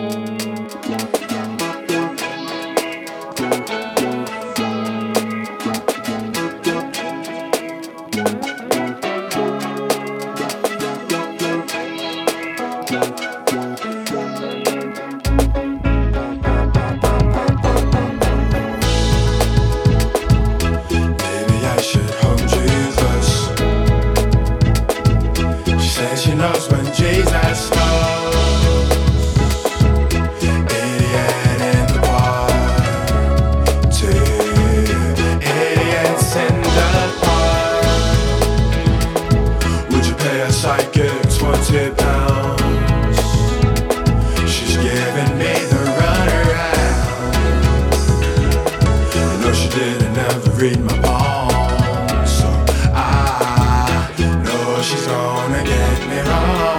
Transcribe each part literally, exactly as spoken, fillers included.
She knows when Jesus knows. Idiot in the party, idiots in the park. Would you pay a psychic twenty pounds? She's giving me the runaround. You know she didn't ever read my palm, so I know she's gonna get me wrong.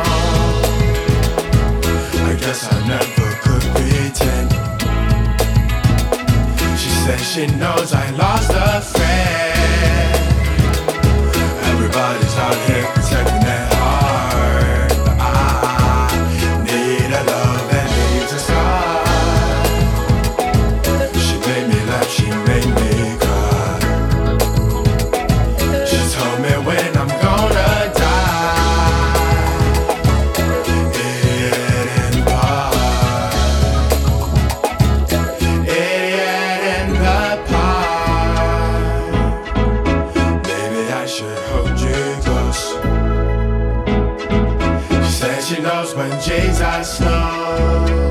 I guess I never could pretend. She says she knows I lost a friend. Everybody's out here protecting their heart, but I need a love that leaves a scar. She made me laugh, she made me cry. She told me when I'm gonna die. She knows when Jesus knows.